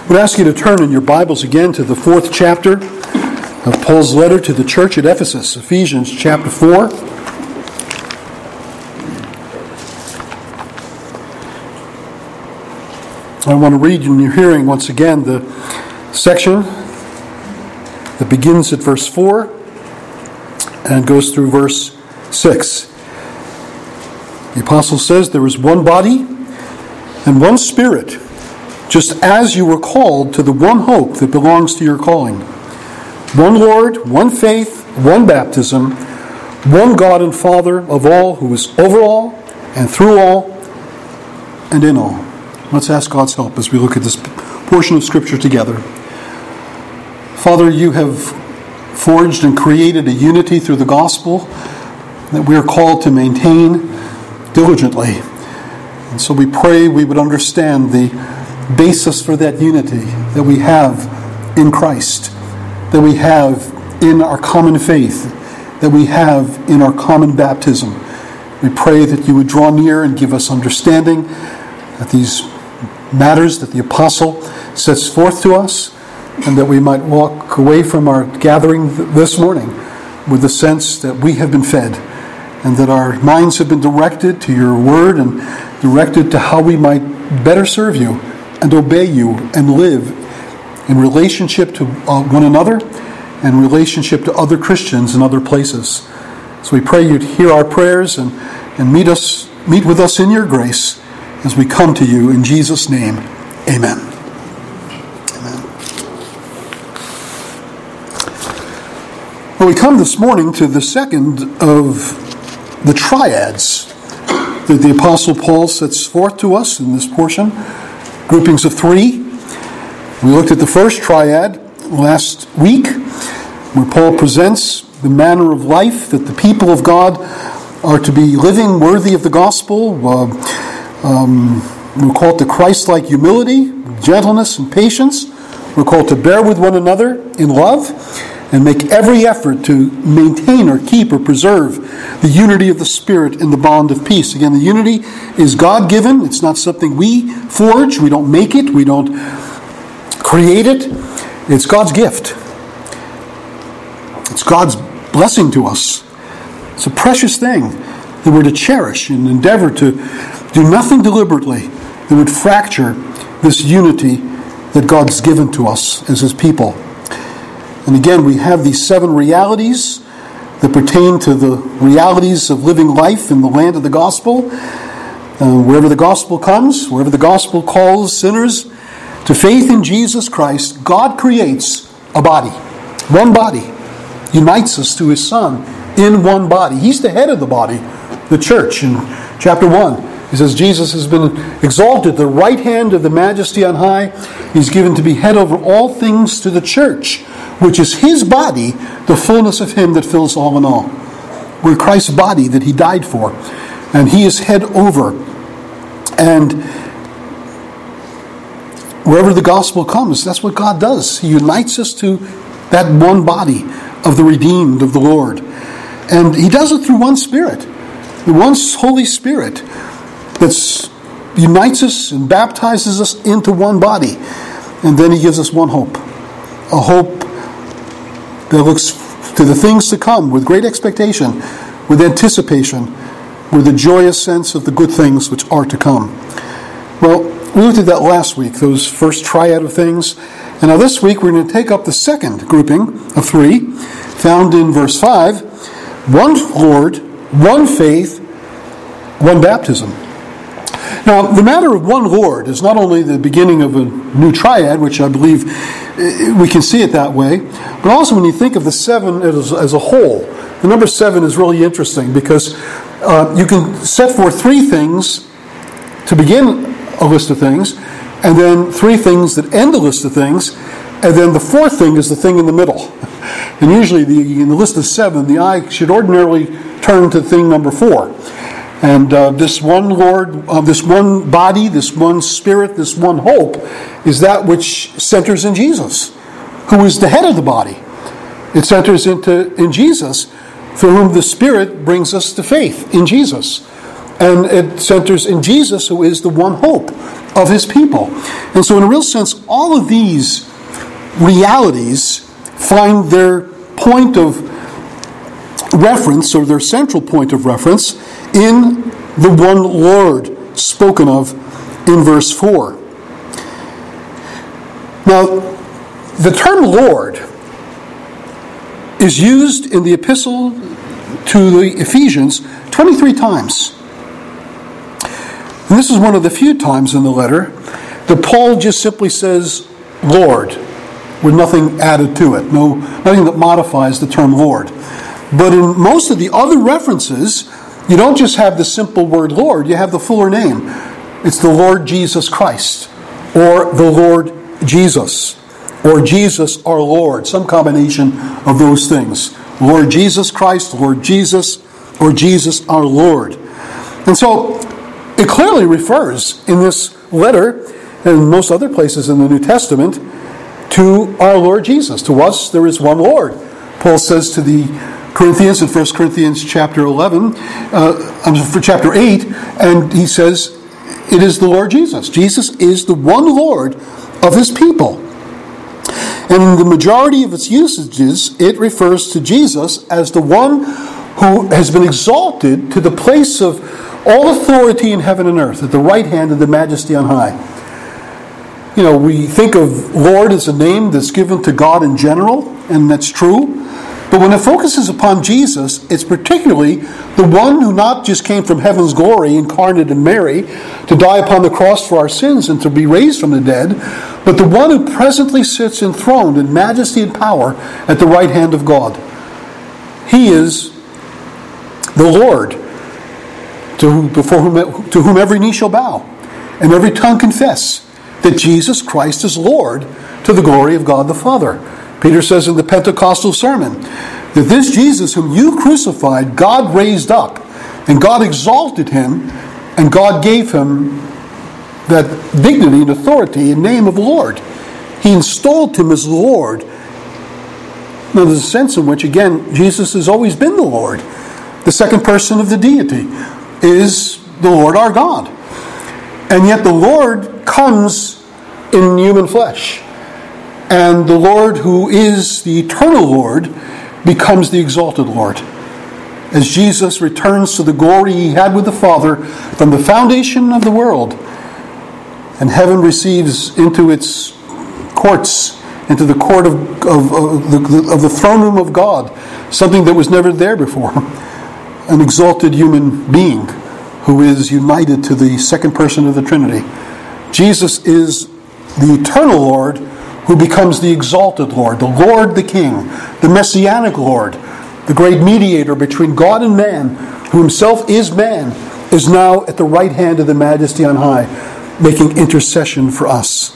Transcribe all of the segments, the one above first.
I would ask you to turn in your Bibles again to the 4th chapter of Paul's letter to the church at Ephesus, Ephesians chapter 4. I want to read in your hearing once again the section that begins at verse 4 and goes through verse 6. The apostle says, "There is one body and one Spirit, just as you were called to the one hope that belongs to your calling. One Lord, one faith, one baptism, one God and Father of all, who is over all and through all and in all." Let's ask God's help as we look at this portion of Scripture together. Father, you have forged and created a unity through the gospel that we are called to maintain diligently. And so we pray we would understand the basis for that unity that we have in Christ, that we have in our common faith, that we have in our common baptism. We pray that you would draw near and give us understanding at these matters that the apostle sets forth to us, and that we might walk away from our gathering this morning with the sense that we have been fed, and that our minds have been directed to your word and directed to how we might better serve you and obey you and live in relationship to one another and relationship to other Christians in other places. So we pray you'd hear our prayers and meet with us in your grace as we come to you in Jesus' name. Amen. Amen. Well, we come this morning to the second of the triads that the Apostle Paul sets forth to us in this portion. Groupings of three. We looked at the first triad last week, where Paul presents the manner of life that the people of God are to be living worthy of the gospel. We're called to Christ-like humility, gentleness, and patience. We're called to bear with one another in love and make every effort to maintain or keep or preserve the unity of the Spirit in the bond of peace. Again, the unity is God-given. It's not something we forge. We don't make it. We don't create it. It's God's gift. It's God's blessing to us. It's a precious thing that we're to cherish and endeavor to do nothing deliberately that would fracture this unity that God's given to us as His people. And again, we have these 7 realities that pertain to the realities of living life in the land of the gospel. Wherever the gospel comes, wherever the gospel calls sinners to faith in Jesus Christ, God creates a body. One body. Unites us to His Son in one body. He's the head of the body, the church. In chapter 1, he says Jesus has been exalted at the right hand of the Majesty on high. He's given to be head over all things to the church, which is His body, the fullness of Him that fills all in all. We're Christ's body that He died for, and He is head over. And wherever the gospel comes, that's what God does. He unites us to that one body of the redeemed of the Lord. And He does it through one Spirit, the one Holy Spirit that unites us and baptizes us into one body. And then He gives us one hope, a hope that looks to the things to come with great expectation, with anticipation, with a joyous sense of the good things which are to come. Well, we looked at that last week, those first triad of things. And now this week we're going to take up the second grouping of 3, found in verse 5. One Lord, one faith, one baptism. Now, the matter of one Lord is not only the beginning of a new triad, which I believe we can see it that way, but also when you think of the 7 as a whole, the number 7 is really interesting because you can set forth 3 things to begin a list of things, and then 3 things that end a list of things, and then the 4th thing is the thing in the middle. And usually in the list of 7, the eye should ordinarily turn to thing number 4. And this one Lord, this one body, this one Spirit, this one hope is that which centers in Jesus, who is the head of the body. It centers in Jesus, through whom the Spirit brings us to faith in Jesus. And it centers in Jesus, who is the one hope of his people. And so in a real sense, all of these realities find their point of reference, or their central point of reference, in the one Lord spoken of in verse 4. Now, the term Lord is used in the epistle to the Ephesians 23 times. And this is one of the few times in the letter that Paul just simply says Lord, with nothing added to it, nothing that modifies the term Lord. But in most of the other references, you don't just have the simple word Lord, you have the fuller name. It's the Lord Jesus Christ, or the Lord Jesus, or Jesus our Lord, some combination of those things. Lord Jesus Christ, Lord Jesus, or Jesus our Lord. And so it clearly refers in this letter, and most other places in the New Testament, to our Lord Jesus. To us, there is one Lord. Paul says to the Corinthians in 1 Corinthians chapter 8, and he says, it is the Lord Jesus. Jesus is the one Lord of his people. And in the majority of its usages, it refers to Jesus as the one who has been exalted to the place of all authority in heaven and earth, at the right hand of the Majesty on high. You know, we think of Lord as a name that's given to God in general, and that's true. But when it focuses upon Jesus, it's particularly the one who not just came from heaven's glory, incarnate in Mary, to die upon the cross for our sins and to be raised from the dead, but the one who presently sits enthroned in majesty and power at the right hand of God. He is the Lord, to whom every knee shall bow, and every tongue confess that Jesus Christ is Lord, to the glory of God the Father. Peter says in the Pentecostal sermon that this Jesus whom you crucified, God raised up, and God exalted him, and God gave him that dignity and authority in name of Lord. He installed him as Lord. Now there's a sense in which, again, Jesus has always been the Lord. The second person of the deity is the Lord our God. And yet the Lord comes in human flesh. And the Lord who is the eternal Lord becomes the exalted Lord. As Jesus returns to the glory he had with the Father from the foundation of the world, and heaven receives into its courts, into the court of the throne room of God, something that was never there before, an exalted human being who is united to the second person of the Trinity. Jesus is the eternal Lord who becomes the exalted Lord, the Lord the King, the Messianic Lord, the great mediator between God and man, who himself is man, is now at the right hand of the Majesty on high, making intercession for us.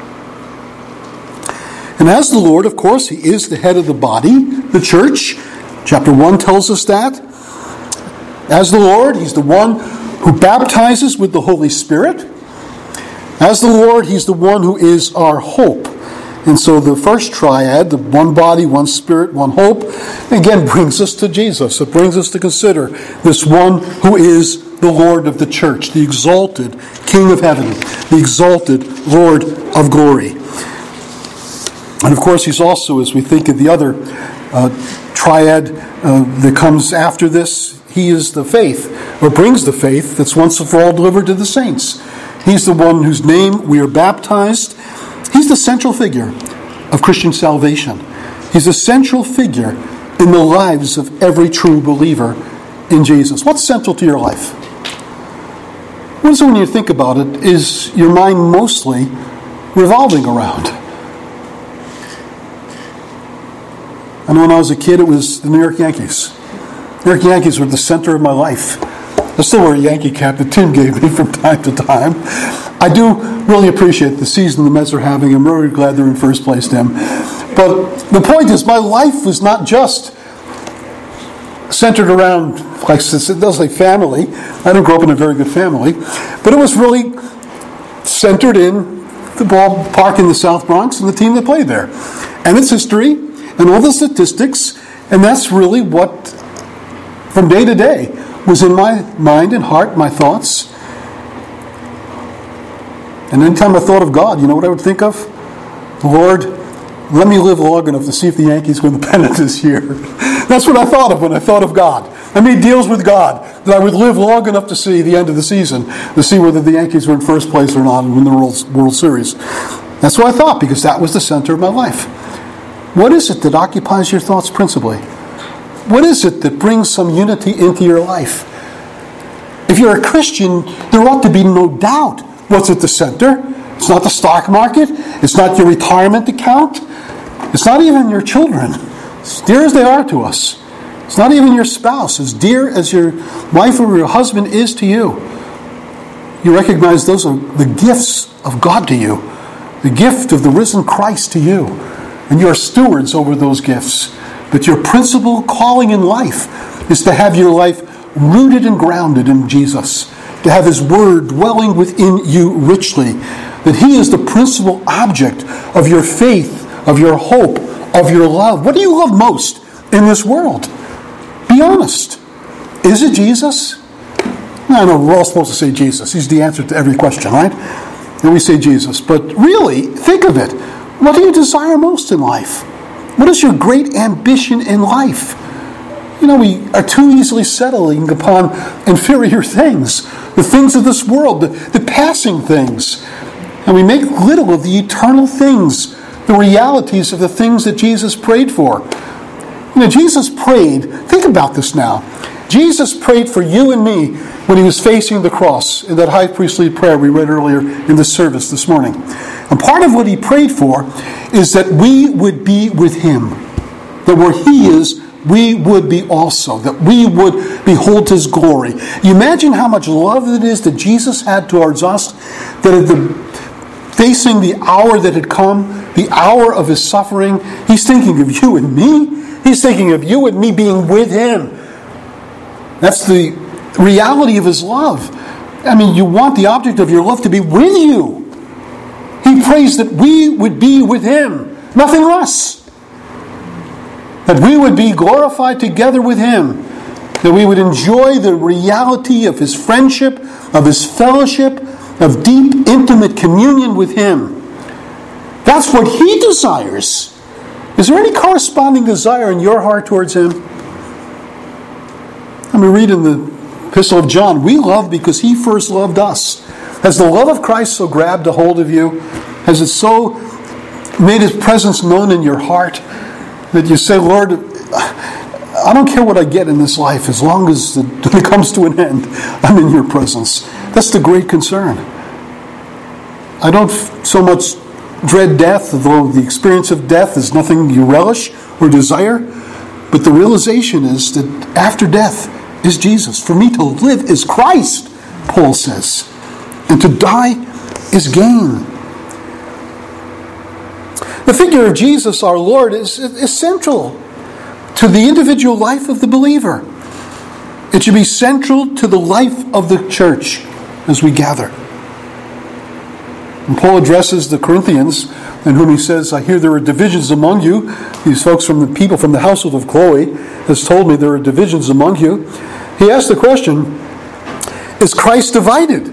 And as the Lord, of course, he is the head of the body, the church. Chapter 1 tells us that. As the Lord, he's the one who baptizes with the Holy Spirit. As the Lord, he's the one who is our hope. And so the first triad, the one body, one spirit, one hope, again brings us to Jesus. It brings us to consider this one who is the Lord of the church, the exalted King of heaven, the exalted Lord of glory. And of course, he's also, as we think of the other triad that comes after this, he is the faith, or brings the faith that's once and for all delivered to the saints. He's the one whose name we are baptized. He's the central figure of Christian salvation. He's the central figure in the lives of every true believer in Jesus. What's central to your life? What is it when you think about it? Is your mind mostly revolving around? I know when I was a kid, it was the New York Yankees. New York Yankees were the center of my life. I still wear a Yankee cap that Tim gave me from time to time. I do really appreciate the season the Mets are having. I'm really glad they're in first place, Tim. But the point is, my life was not just centered around, like it does say, family. I didn't grow up in a very good family. But it was really centered in the ballpark in the South Bronx and the team that played there. And its history and all the statistics. And that's really what, from day to day, was in my mind and heart, my thoughts. And anytime I thought of God, you know what I would think of? Lord, let me live long enough to see if the Yankees win the pennant this year. That's what I thought of when I thought of God. I made deals with God that I would live long enough to see the end of the season, to see whether the Yankees were in first place or not and win the World Series. That's what I thought, because that was the center of my life. What is it that occupies your thoughts principally? What is it that brings some unity into your life? If you're a Christian, there ought to be no doubt what's at the center. It's not the stock market. It's not your retirement account. It's not even your children, as dear as they are to us. It's not even your spouse, as dear as your wife or your husband is to you. You recognize those are the gifts of God to you, the gift of the risen Christ to you, and you are stewards over those gifts. But your principal calling in life is to have your life rooted and grounded in Jesus, to have His Word dwelling within you richly, that He is the principal object of your faith, of your hope, of your love. What do you love most in this world? Be honest. Is it Jesus? I know we're all supposed to say Jesus. He's the answer to every question, right? And we say Jesus. But really, think of it. What do you desire most in life? What is your great ambition in life? You know, we are too easily settling upon inferior things, the things of this world, the passing things. And we make little of the eternal things, the realities of the things that Jesus prayed for. You know, Jesus prayed, think about this now. Jesus prayed for you and me when He was facing the cross in that high priestly prayer we read earlier in the service this morning. And part of what He prayed for is that we would be with Him. That where He is, we would be also. That we would behold His glory. You imagine how much love it is that Jesus had towards us, that at facing the hour that had come, the hour of His suffering, He's thinking of you and me. He's thinking of you and me being with Him. That's the reality of His love. I mean, you want the object of your love to be with you. He prays that we would be with Him, nothing less. That we would be glorified together with Him. That we would enjoy the reality of His friendship, of His fellowship, of deep, intimate communion with Him. That's what He desires. Is there any corresponding desire in your heart towards Him? Let me read in the Epistle of John. We love because He first loved us. Has the love of Christ so grabbed a hold of you? Has it so made His presence known in your heart that you say, Lord, I don't care what I get in this life as long as it comes to an end, I'm in your presence. That's the great concern. I don't so much dread death, although the experience of death is nothing you relish or desire. But the realization is that after death is Jesus. For me to live is Christ, Paul says. And to die is gain. The figure of Jesus, our Lord, is central to the individual life of the believer. It should be central to the life of the church as we gather. And Paul addresses the Corinthians, in whom he says, I hear there are divisions among you. These folks from the people from the household of Chloe has told me there are divisions among you. He asked the question, is Christ divided?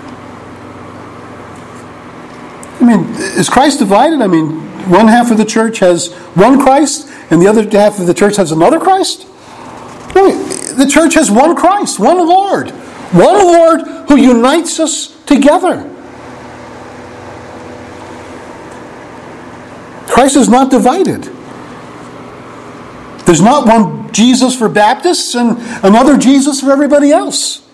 I mean, is Christ divided? I mean, one half of the church has one Christ, and the other half of the church has another Christ? No, the church has one Christ, one Lord who unites us together. Christ is not divided. There's not one Jesus for Baptists and another Jesus for everybody else.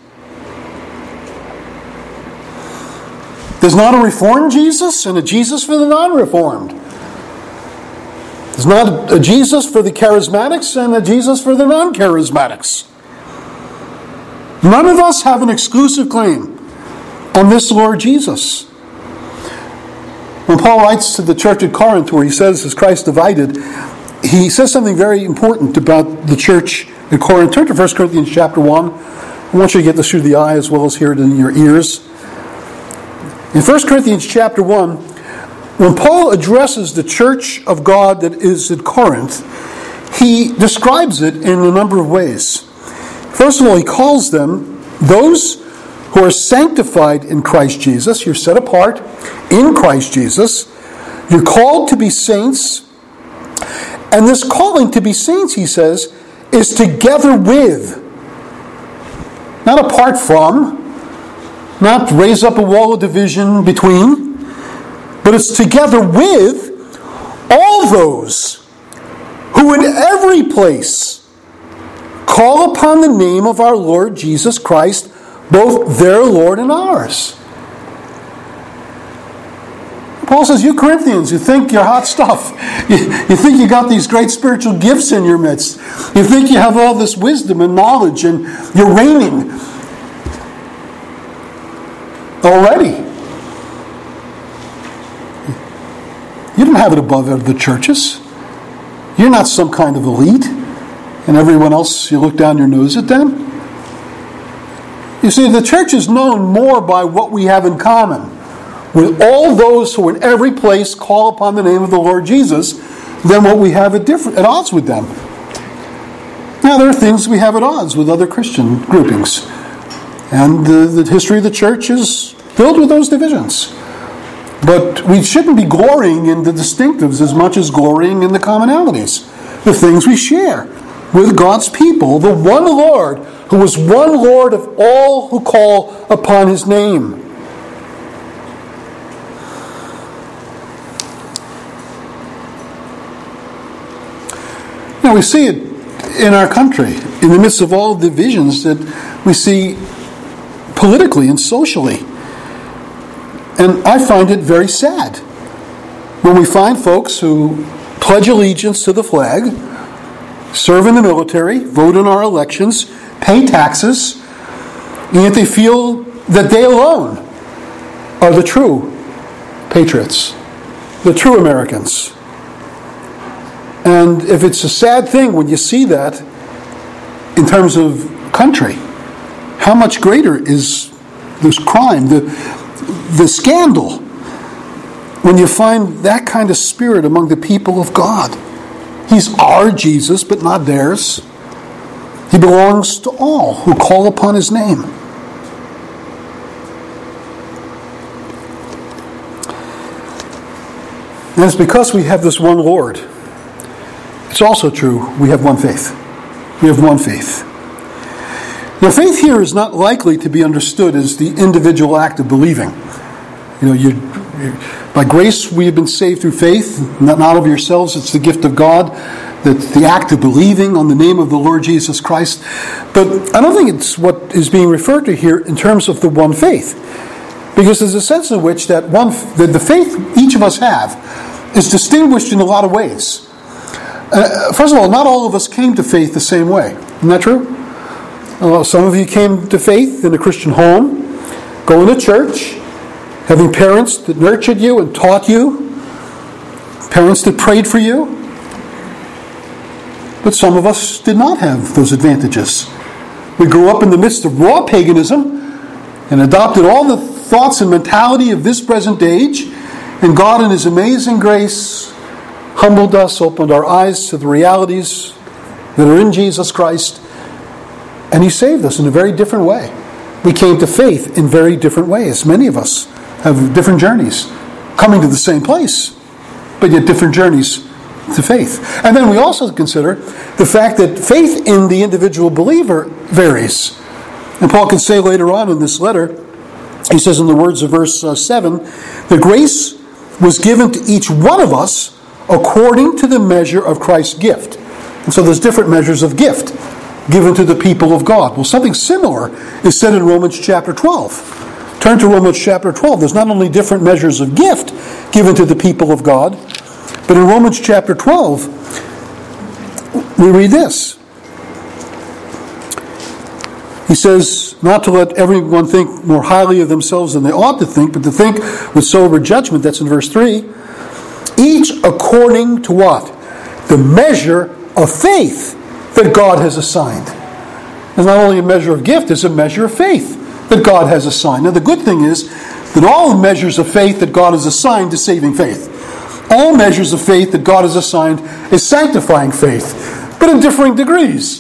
There's not a Reformed Jesus and a Jesus for the non-Reformed. There's not a Jesus for the Charismatics and a Jesus for the non-Charismatics. None of us have an exclusive claim on this Lord Jesus. When Paul writes to the church at Corinth, where he says, is Christ divided, he says something very important about the church at Corinth. Turn to 1 Corinthians chapter 1. I want you to get this through the eye as well as hear it in your ears. In 1 Corinthians chapter 1, when Paul addresses the church of God that is at Corinth, he describes it in a number of ways. First of all, he calls them those who are sanctified in Christ Jesus. You're set apart in Christ Jesus. You're called to be saints. And this calling to be saints, he says, is together with, not apart from, not raise up a wall of division between, but it's together with all those who in every place call upon the name of our Lord Jesus Christ, both their Lord and ours. Paul says, you Corinthians, you think you're hot stuff. You think you got these great spiritual gifts in your midst. You think you have all this wisdom and knowledge and you're reigning already. You don't have it above other churches. You're not some kind of elite. And everyone else, you look down your nose at them. You see, the church is known more by what we have in common with all those who in every place call upon the name of the Lord Jesus than what we have at odds with them. Now, there are things we have at odds with other Christian groupings. And the history of the church is filled with those divisions. But we shouldn't be glorying in the distinctives as much as glorying in the commonalities, the things we share with God's people, the one Lord, who is one Lord of all who call upon his name. Now, we see it in our country, in the midst of all divisions that we see politically and socially. And I find it very sad when we find folks who pledge allegiance to the flag, serve in the military, vote in our elections, pay taxes, and yet they feel that they alone are the true patriots, the true Americans. And if it's a sad thing when you see that in terms of country, how much greater is this crime, the scandal, when you find that kind of spirit among the people of God. He's our Jesus, but not theirs. He belongs to all who call upon his name. And it's because we have this one Lord. It's also true, we have one faith. We have one faith. Now, faith here is not likely to be understood as the individual act of believing. By grace we have been saved through faith, not of yourselves, it's the gift of God. That's the act of believing on the name of the Lord Jesus Christ. But I don't think it's what is being referred to here in terms of the one faith. Because there's a sense in which that the faith each of us have is distinguished in a lot of ways. First of all, not all of us came to faith the same way. Isn't that true? Some of you came to faith in a Christian home, going to church, having parents that nurtured you and taught you, parents that prayed for you. But some of us did not have those advantages. We grew up in the midst of raw paganism and adopted all the thoughts and mentality of this present age, and God in his amazing grace humbled us, opened our eyes to the realities that are in Jesus Christ, and he saved us in a very different way. We came to faith in very different ways. Many of us have different journeys, coming to the same place, but yet different journeys to faith. And then we also consider the fact that faith in the individual believer varies. And Paul can say later on in this letter, he says in the words of verse 7, the grace was given to each one of us according to the measure of Christ's gift. And so there's different measures of gift given to the people of God. Well, something similar is said in Romans chapter 12. Turn to Romans chapter 12. There's not only different measures of gift given to the people of God, but in Romans chapter 12, we read this. He says, not to let everyone think more highly of themselves than they ought to think, but to think with sober judgment. That's in verse 3. Each according to what? The measure of faith that God has assigned. It's not only a measure of gift, it's a measure of faith that God has assigned. Now the good thing is that all measures of faith that God has assigned is saving faith. All measures of faith that God has assigned is sanctifying faith, but in differing degrees.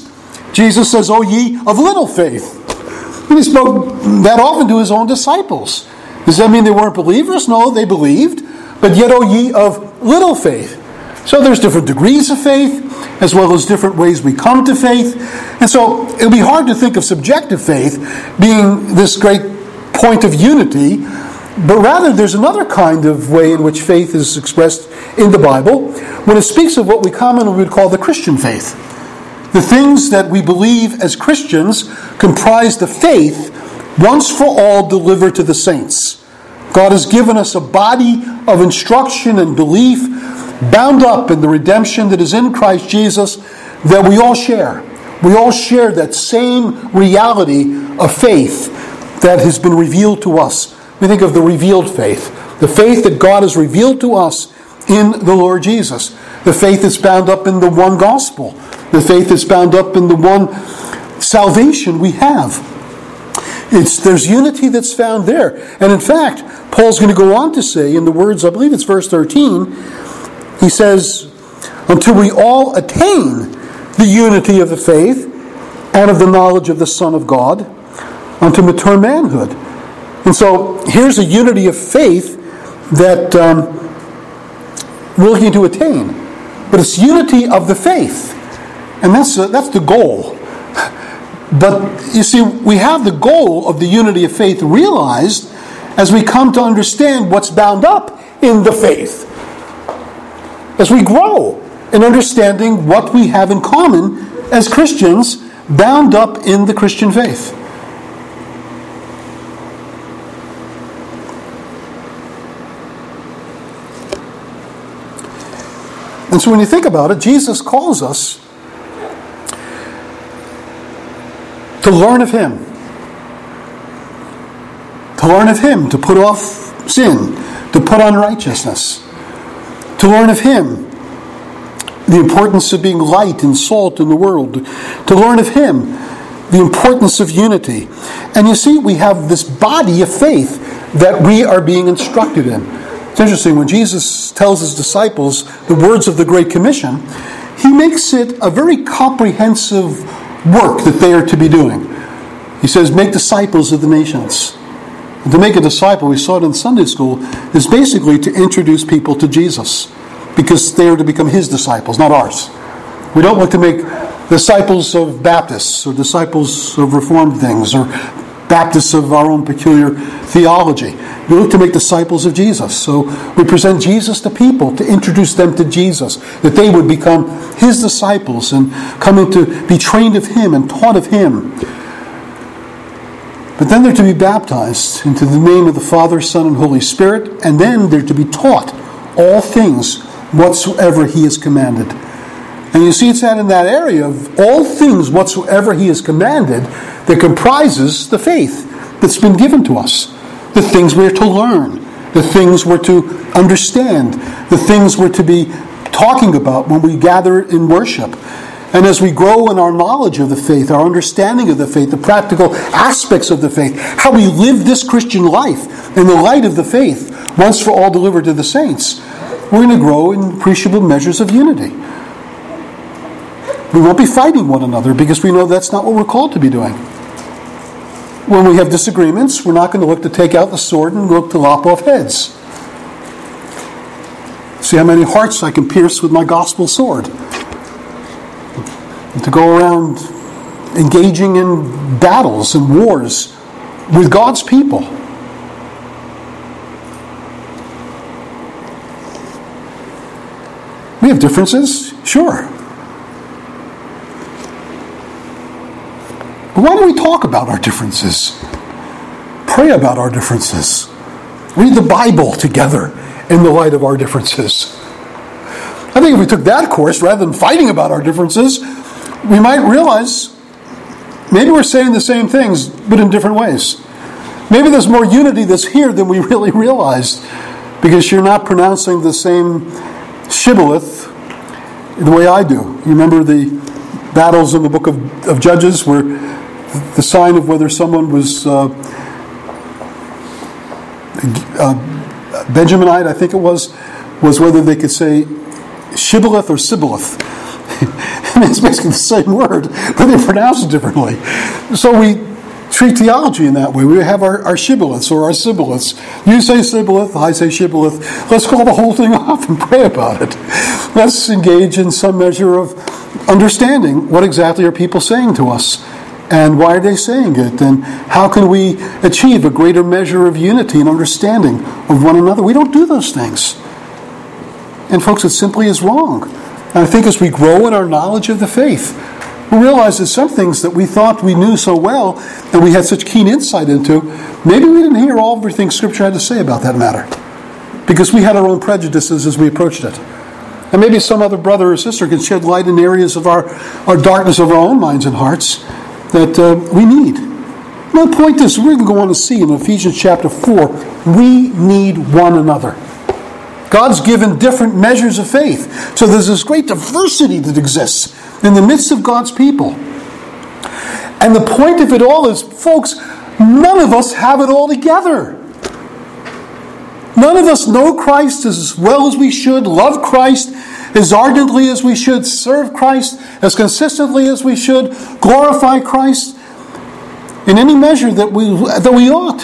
Jesus says, "O ye of little faith." And he spoke that often to his own disciples. Does that mean they weren't believers? No, they believed. But yet, "O ye of little faith." So there's different degrees of faith, as well as different ways we come to faith. And so it would be hard to think of subjective faith being this great point of unity, but rather there's another kind of way in which faith is expressed in the Bible when it speaks of what we commonly would call the Christian faith. The things that we believe as Christians comprise the faith once for all delivered to the saints. God has given us a body of instruction and belief bound up in the redemption that is in Christ Jesus that we all share. We all share that same reality of faith that has been revealed to us. We think of the revealed faith, the faith that God has revealed to us in the Lord Jesus, the faith that's bound up in the one gospel, the faith that's bound up in the one salvation we have. There's unity that's found there. And in fact, Paul's going to go on to say in the words, I believe it's verse 13, he says, "Until we all attain the unity of the faith and of the knowledge of the Son of God, unto mature manhood." And so here's a unity of faith that we're looking to attain. But it's unity of the faith. And that's the goal. But you see, we have the goal of the unity of faith realized as we come to understand what's bound up in the faith. As we grow in understanding what we have in common as Christians bound up in the Christian faith. And so when you think about it, Jesus calls us to learn of Him. To learn of Him, to put off sin, to put on righteousness. To learn of Him, the importance of being light and salt in the world. To learn of Him, the importance of unity. And you see, we have this body of faith that we are being instructed in. It's interesting, when Jesus tells His disciples the words of the Great Commission, He makes it a very comprehensive work that they are to be doing. He says, "Make disciples of the nations." And to make a disciple, we saw it in Sunday school, is basically to introduce people to Jesus, because they are to become His disciples, not ours. We don't want to make disciples of Baptists or disciples of Reformed things or Baptists of our own peculiar theology. We look to make disciples of Jesus. So we present Jesus to people to introduce them to Jesus, that they would become His disciples and coming to be trained of Him and taught of Him. But then they're to be baptized into the name of the Father, Son, and Holy Spirit, and then they're to be taught all things whatsoever He has commanded. And you see, it's in that area of all things whatsoever He has commanded that comprises the faith that's been given to us. The things we're to learn, the things we're to understand, the things we're to be talking about when we gather in worship. And as we grow in our knowledge of the faith, our understanding of the faith, the practical aspects of the faith, how we live this Christian life in the light of the faith, once for all delivered to the saints, we're going to grow in appreciable measures of unity. We won't be fighting one another because we know that's not what we're called to be doing. When we have disagreements, we're not going to look to take out the sword and look to lop off heads. See how many hearts I can pierce with my gospel sword. And to go around engaging in battles and wars with God's people. We have differences, sure. But why don't we talk about our differences? Pray about our differences. Read the Bible together in the light of our differences. I think if we took that course, rather than fighting about our differences, we might realize maybe we're saying the same things, but in different ways. Maybe there's more unity that's here than we really realized, because you're not pronouncing the same shibboleth the way I do. You remember the battles in the book of Judges where the sign of whether someone was Benjaminite, I think it was whether they could say shibboleth or sibboleth. It's basically the same word, but they pronounce it differently. So we treat theology in that way. We have our shibboleths or our sibboleths. You say sibboleth, I say shibboleth. Let's call the whole thing off and pray about it. Let's engage in some measure of understanding what exactly are people saying to us, and why are they saying it, and how can we achieve a greater measure of unity and understanding of one another. We don't do those things. And folks, it simply is wrong. And I think as we grow in our knowledge of the faith, we realize that some things that we thought we knew so well and we had such keen insight into, maybe we didn't hear everything Scripture had to say about that matter, because we had our own prejudices as we approached it. And maybe some other brother or sister can shed light in areas of our darkness of our own minds and hearts that we need. My point is, we're going to go on to see in Ephesians chapter 4, we need one another. God's given different measures of faith. So there's this great diversity that exists in the midst of God's people. And the point of it all is, folks, none of us have it all together. None of us know Christ as well as we should, love Christ as ardently as we should, serve Christ as consistently as we should, glorify Christ in any measure that we ought.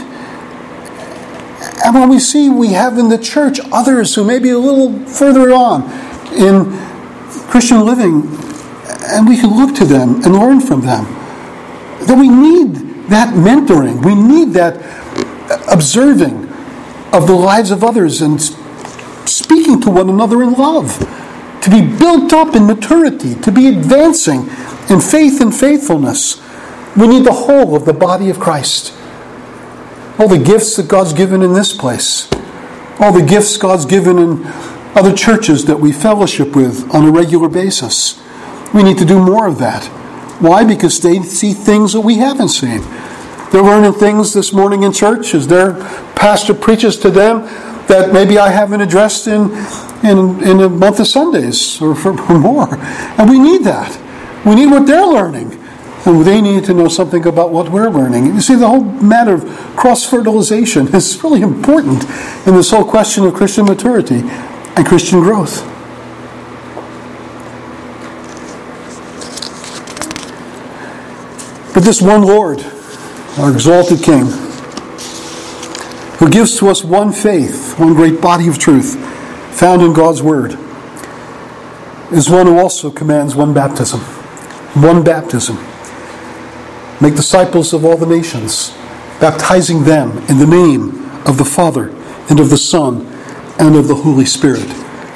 And when we see we have in the church others who may be a little further on in Christian living, and we can look to them and learn from them, that we need that mentoring, we need that observing of the lives of others and speaking to one another in love, to be built up in maturity, to be advancing in faith and faithfulness. We need the whole of the body of Christ. All the gifts that God's given in this place, all the gifts God's given in other churches that we fellowship with on a regular basis. We need to do more of that. Why? Because they see things that we haven't seen. They're learning things this morning in church as their pastor preaches to them that maybe I haven't addressed in a month of Sundays or more. And we need that. We need what they're learning. And they need to know something about what we're learning. You see, the whole matter of cross-fertilization is really important in this whole question of Christian maturity and Christian growth. But this one Lord, our exalted King, who gives to us one faith, one great body of truth found in God's Word, is one who also commands one baptism. One baptism. Make disciples of all the nations, baptizing them in the name of the Father and of the Son and of the Holy Spirit.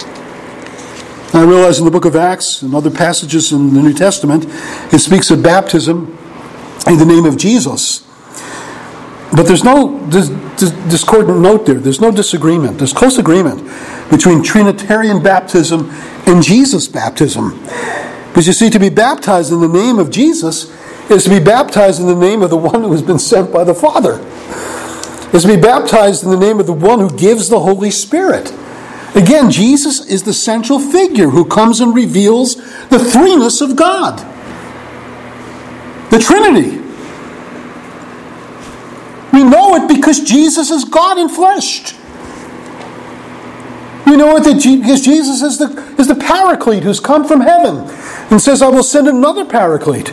I realize in the book of Acts and other passages in the New Testament, it speaks of baptism in the name of Jesus. But there's no discordant note there. There's no disagreement. There's close agreement between Trinitarian baptism and Jesus baptism. Because you see, to be baptized in the name of Jesus is to be baptized in the name of the one who has been sent by the Father. Is to be baptized in the name of the one who gives the Holy Spirit. Again, Jesus is the central figure who comes and reveals the threeness of God. The Trinity. We know it because Jesus is God in flesh. We know it because Jesus is the Paraclete who's come from heaven and says, I will send another Paraclete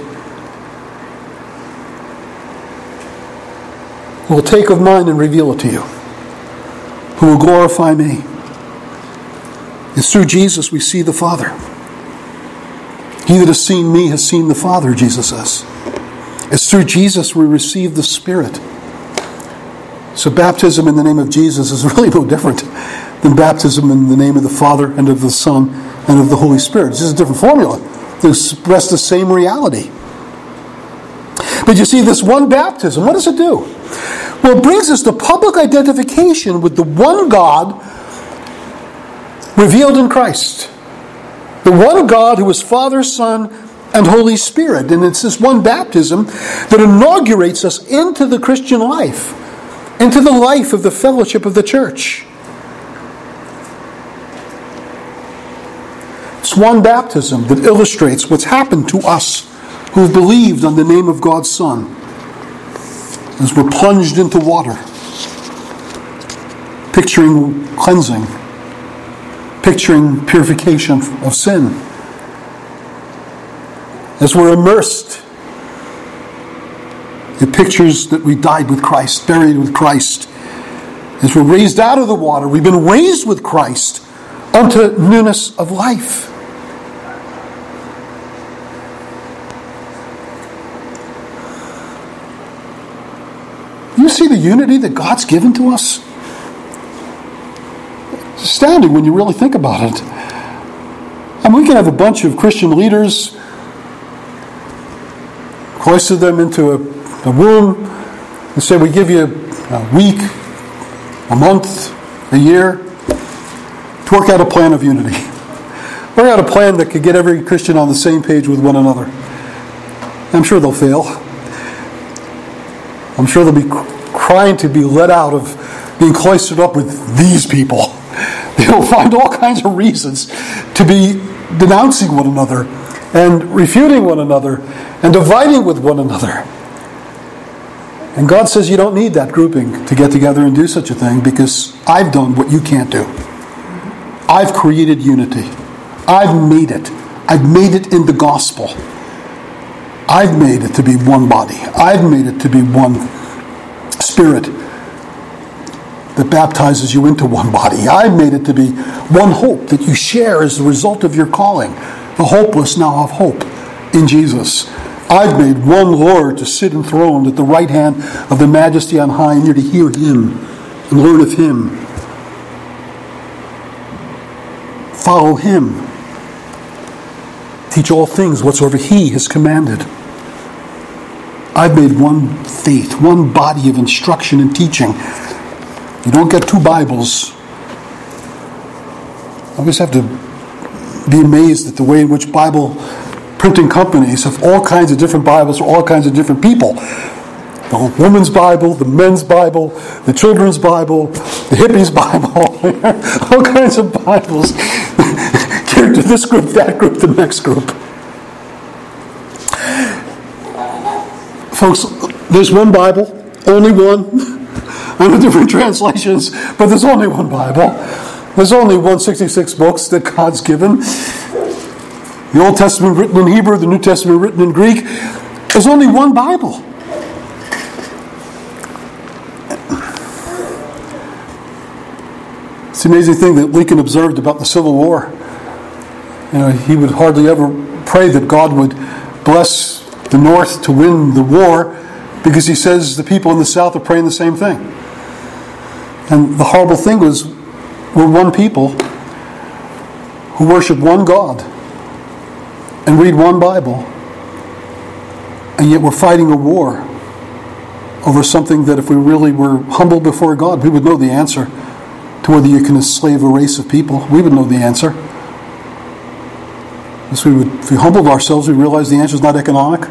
who will take of mine and reveal it to you, who will glorify me. It's through Jesus we see the Father. He that has seen me has seen the Father, Jesus says. It's through Jesus we receive the Spirit. So baptism in the name of Jesus is really no different than baptism in the name of the Father and of the Son and of the Holy Spirit. It's just a different formula to express the same reality. But you see, this one baptism, what does it do? Well, it brings us to public identification with the one God revealed in Christ. The one God who is Father, Son, and Holy Spirit. And it's this one baptism that inaugurates us into the Christian life, into the life of the fellowship of the church. It's one baptism that illustrates what's happened to us who have believed on the name of God's Son as we're plunged into water, picturing cleansing, picturing purification of sin. as we're immersed, it pictures that we died with Christ, buried with Christ. As we're raised out of the water, we've been raised with Christ unto newness of life. You see the unity that God's given to us? It's astounding when you really think about it. I mean, we can have a bunch of Christian leaders, cloister them into a room, and say, we give you a week, a month, a year, to work out a plan of unity. Work out a plan that could get every Christian on the same page with one another. I'm sure they'll fail. I'm sure they'll be crying to be let out of being cloistered up with these people. They'll find all kinds of reasons to be denouncing one another and refuting one another and dividing with one another. And God says you don't need that grouping to get together and do such a thing, because I've done what you can't do. I've created unity. I've made it. I've made it in the gospel. I've made it to be one body. I've made it to be one Spirit that baptizes you into one body. I've made it to be one hope that you share as the result of your calling. The hopeless now have hope in Jesus. I've made one Lord to sit enthroned at the right hand of the Majesty on high, and you're to hear Him and learn of Him. Follow Him. Teach all things whatsoever He has commanded. I've made one faith, one body of instruction and teaching. You don't get two Bibles. I always have to be amazed at the way in which Bible printing companies have all kinds of different Bibles for all kinds of different people. The woman's Bible, the men's Bible, the children's Bible, the hippies' Bible, all kinds of Bibles. Geared to this group, that group, the next group. Folks, there's one Bible, only one. I know different translations, but there's only one Bible. There's only 166 books that God's given. The Old Testament written in Hebrew, the New Testament written in Greek. There's only one Bible. It's the amazing thing that Lincoln observed about the Civil War. You know, he would hardly ever pray that God would bless the North to win the war, because he says the people in the South are praying the same thing. And the horrible thing was, we're one people who worship one God and read one Bible, and yet we're fighting a war over something that if we really were humble before God, we would know the answer to whether you can enslave a race of people. We would know the answer. If we humbled ourselves, we realize the answer is not economic.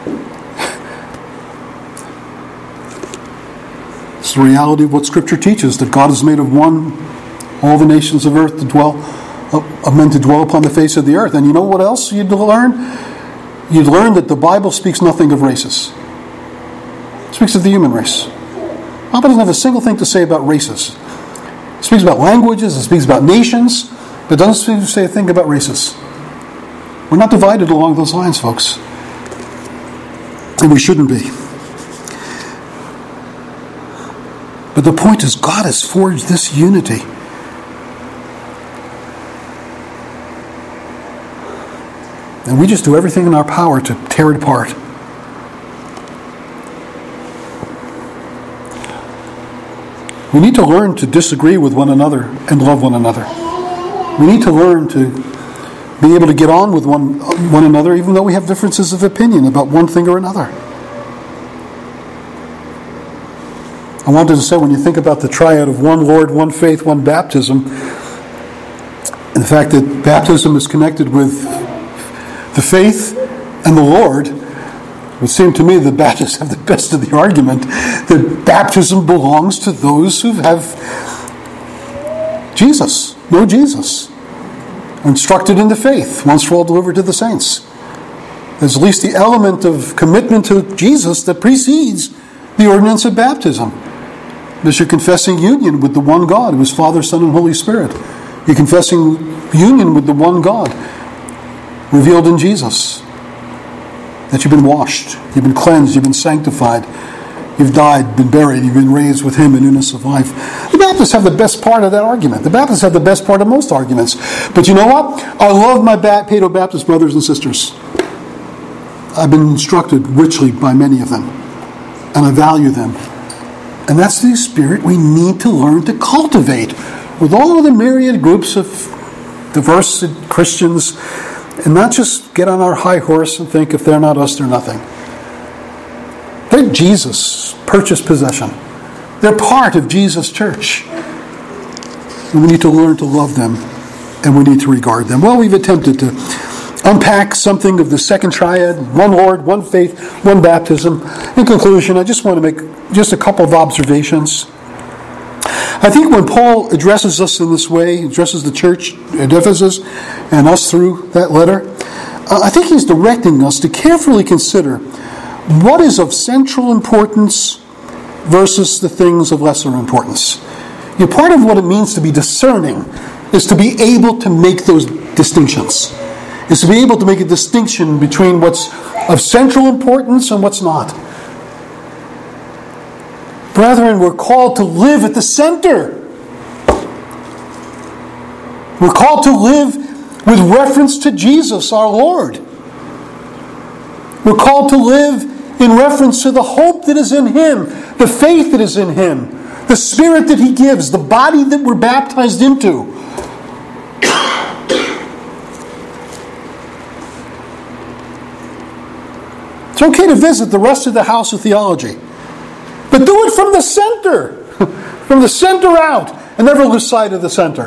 It's the reality of what Scripture teaches, that God has made of one all the nations of earth of men to dwell upon the face of the earth. And you know what else you'd learn? You'd learn that the Bible speaks nothing of races. It speaks of the human race. The Bible doesn't have a single thing to say about races. It speaks about languages, it speaks about nations, but it doesn't say a thing about races. We're not divided along those lines, folks. And we shouldn't be. But the point is, God has forged this unity. And we just do everything in our power to tear it apart. We need to learn to disagree with one another and love one another. We need to learn to be able to get on with one another, even though we have differences of opinion about one thing or another. I wanted to say, when you think about the triad of one Lord, one faith, one baptism, and the fact that baptism is connected with the faith and the Lord, it would seem to me the Baptists have the best of the argument that baptism belongs to those who have Jesus, know Jesus, instructed in the faith, once for all delivered to the saints. There's at least the element of commitment to Jesus that precedes the ordinance of baptism. Because you're confessing union with the one God, who is Father, Son, and Holy Spirit. You're confessing union with the one God, revealed in Jesus. that you've been washed, you've been cleansed, you've been sanctified, you've died, been buried, you've been raised with him in newness of life. The Baptists have the best part of that argument. The Baptists have the best part of most arguments. But you know what? I love my Paedo-Baptist brothers and sisters. I've been instructed richly by many of them, and I value them. And that's the spirit we need to learn to cultivate with all of the myriad groups of diverse Christians, and not just get on our high horse and think if they're not us, they're nothing. They're Jesus' purchased possession. They're part of Jesus' church. And we need to learn to love them, and we need to regard them. Well, we've attempted to unpack something of the second triad, one Lord, one faith, one baptism. In conclusion, I just want to make just a couple of observations. I think when Paul addresses us in this way, addresses the church at Ephesus and us through that letter, I think he's directing us to carefully consider what is of central importance versus the things of lesser importance. Part of what it means to be discerning is to be able to make those distinctions. Is to be able to make a distinction between what's of central importance and what's not. Brethren, we're called to live at the center. We're called to live with reference to Jesus, our Lord. We're called to live in reference to the hope that is in Him, the faith that is in Him, the Spirit that He gives, the body that we're baptized into. It's okay to visit the rest of the house of theology, but do it from the center, from the center out, and never lose sight of the center.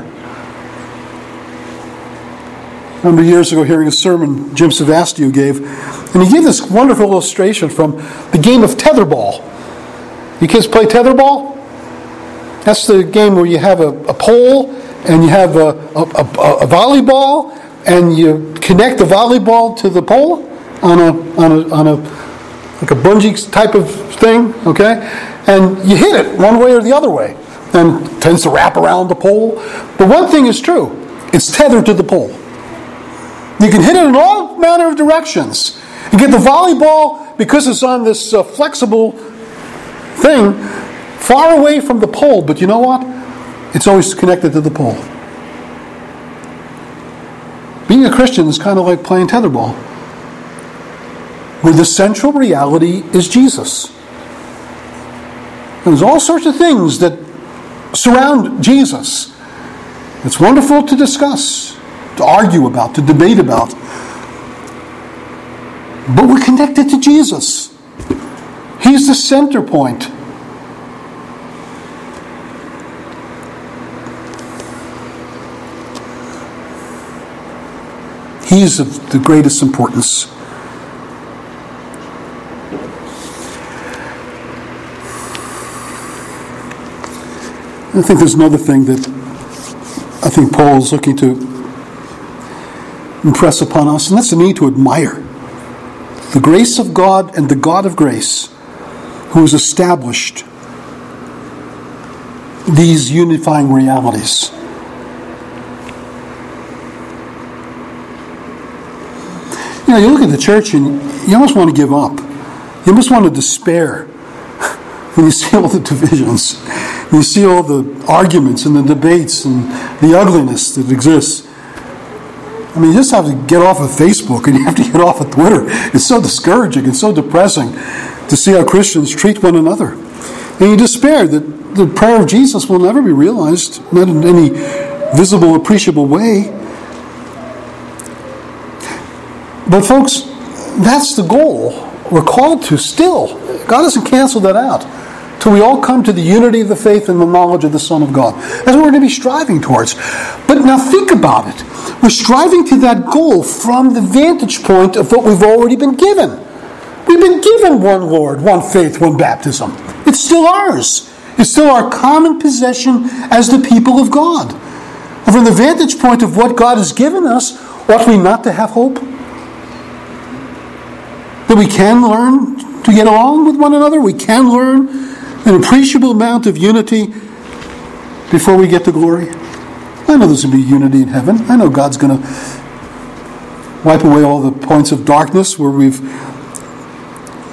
I remember years ago hearing a sermon Jim Savastio gave, and he gave this wonderful illustration from the game of tetherball. You kids play tetherball? That's the game where you have a pole and you have a volleyball, and you connect the volleyball to the pole on a like a bungee type of thing, okay? And you hit it one way or the other way, and it tends to wrap around the pole. But one thing is true: it's tethered to the pole. You can hit it in all manner of directions. You get the volleyball, because it's on this flexible thing, far away from the pole, but you know what? It's always connected to the pole. Being a Christian is kind of like playing tetherball, where the central reality is Jesus. There's all sorts of things that surround Jesus. It's wonderful to discuss, to argue about, to debate about. But we're connected to Jesus. He's the center point. He's of the greatest importance. I think there's another thing that I think Paul is looking to impress upon us, and that's the need to admire the grace of God and the God of grace who has established these unifying realities. You look at the church and you almost want to give up. You almost want to despair when you see all the divisions. You see all the arguments and the debates and the ugliness that exists. I mean, you just have to get off of Facebook and you have to get off of Twitter. It's so discouraging and so depressing to see how Christians treat one another. And you despair that the prayer of Jesus will never be realized, not in any visible, appreciable way. But folks, that's the goal we're called to still. God hasn't canceled that out. Till we all come to the unity of the faith and the knowledge of the Son of God. That's what we're going to be striving towards. But now think about it. We're striving to that goal from the vantage point of what we've already been given. We've been given one Lord, one faith, one baptism. It's still ours. It's still our common possession as the people of God. And from the vantage point of what God has given us, ought we not to have hope? That we can learn to get along with one another. We can learn an appreciable amount of unity before we get to glory. I know there's going to be unity in heaven. I know God's going to wipe away all the points of darkness where we've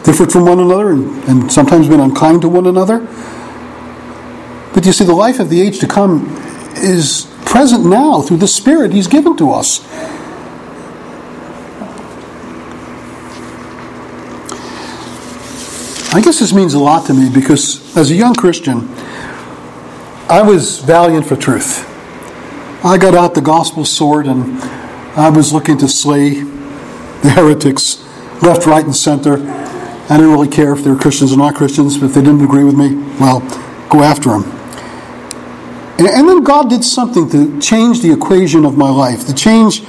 differed from one another and sometimes been unkind to one another. But you see, the life of the age to come is present now through the Spirit He's given to us. I guess this means a lot to me because as a young Christian, I was valiant for truth. I got out the gospel sword and I was looking to slay the heretics left, right, and center. I didn't really care if they were Christians or not Christians, but if they didn't agree with me, well, go after them. And then God did something to change the equation of my life, to change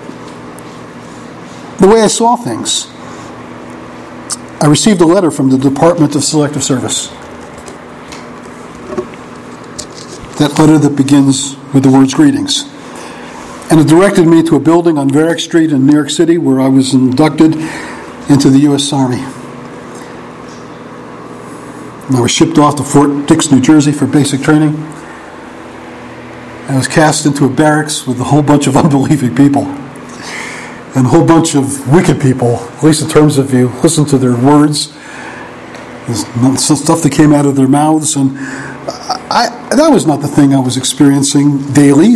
the way I saw things. I received a letter from the Department of Selective Service. That letter that begins with the words greetings. And it directed me to a building on Varick Street in New York City where I was inducted into the U.S. Army. And I was shipped off to Fort Dix, New Jersey for basic training. I was cast into a barracks with a whole bunch of unbelieving people. And a whole bunch of wicked people, at least in terms of you listen to their words. There's some stuff that came out of their mouths, and that was not the thing I was experiencing daily.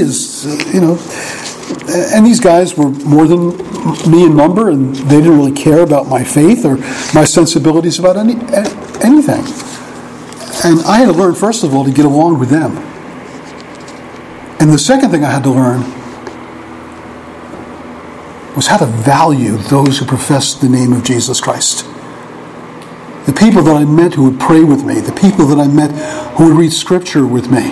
And these guys were more than me in number, and they didn't really care about my faith or my sensibilities about anything. And I had to learn, first of all, to get along with them. And the second thing I had to learn was how to value those who profess the name of Jesus Christ. The people that I met who would pray with me, the people that I met who would read Scripture with me.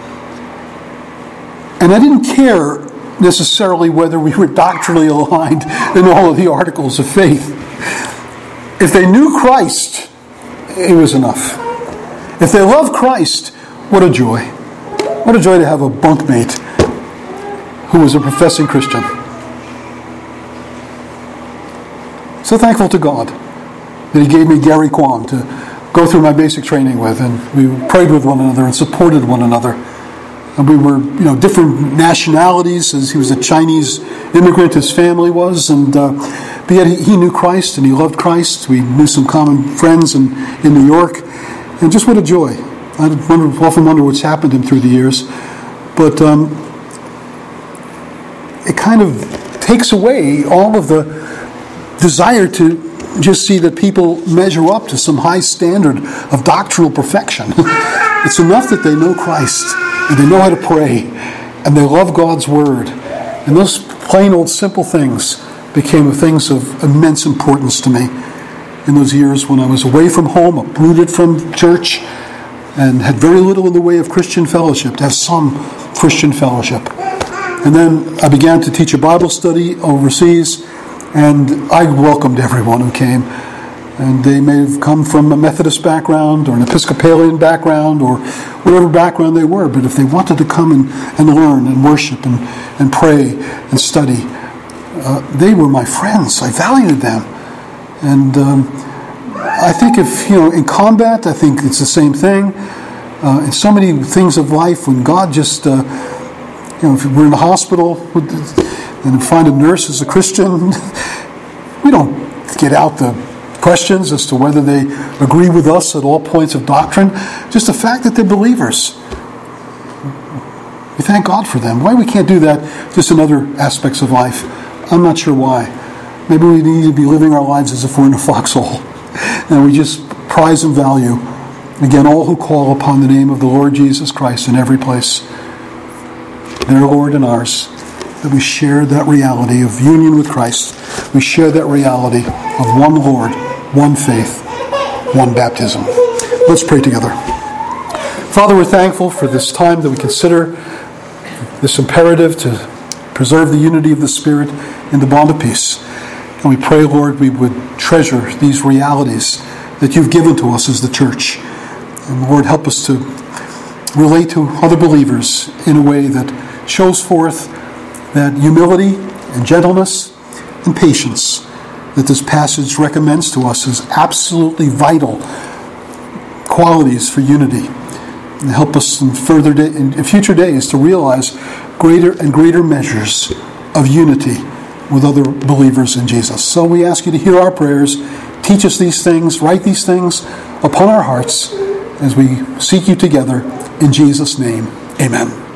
And I didn't care necessarily whether we were doctrinally aligned in all of the articles of faith. If they knew Christ, it was enough. If they loved Christ, what a joy. What a joy to have a bunkmate who was a professing Christian. So thankful to God that He gave me Gary Kwan to go through my basic training with, and we prayed with one another and supported one another. And we were, different nationalities, as he was a Chinese immigrant, his family was, but yet he knew Christ and he loved Christ. We knew some common friends in New York, and just what a joy. I often wonder what's happened to him through the years, but it kind of takes away all of the desire to just see that people measure up to some high standard of doctrinal perfection. It's enough that they know Christ, and they know how to pray, and they love God's Word. And those plain old simple things became things of immense importance to me in those years when I was away from home, uprooted from church, and had very little in the way of Christian fellowship, to have some Christian fellowship. And then I began to teach a Bible study overseas, and I welcomed everyone who came. And they may have come from a Methodist background or an Episcopalian background or whatever background they were. But if they wanted to come and learn and worship and pray and study, they were my friends. I valued them. And I think if, in combat, I think it's the same thing. In so many things of life, when God just, if we're in the hospital and find a nurse as a Christian, we don't get out the questions as to whether they agree with us at all points of doctrine. Just the fact that they're believers. We thank God for them. Why we can't do that just in other aspects of life, I'm not sure why. Maybe we need to be living our lives as if we're in a foxhole. And we just prize and value, again, all who call upon the name of the Lord Jesus Christ in every place. Their Lord and ours. That we share that reality of union with Christ. We share that reality of one Lord, one faith, one baptism. Let's pray together. Father, we're thankful for this time that we consider this imperative to preserve the unity of the Spirit in the bond of peace. And we pray, Lord, we would treasure these realities that you've given to us as the church. And Lord, help us to relate to other believers in a way that shows forth that humility and gentleness and patience that this passage recommends to us as absolutely vital qualities for unity. And help us in future days to realize greater and greater measures of unity with other believers in Jesus. So we ask you to hear our prayers, Teach us these things, write these things upon our hearts as we seek you together. In Jesus' name, amen.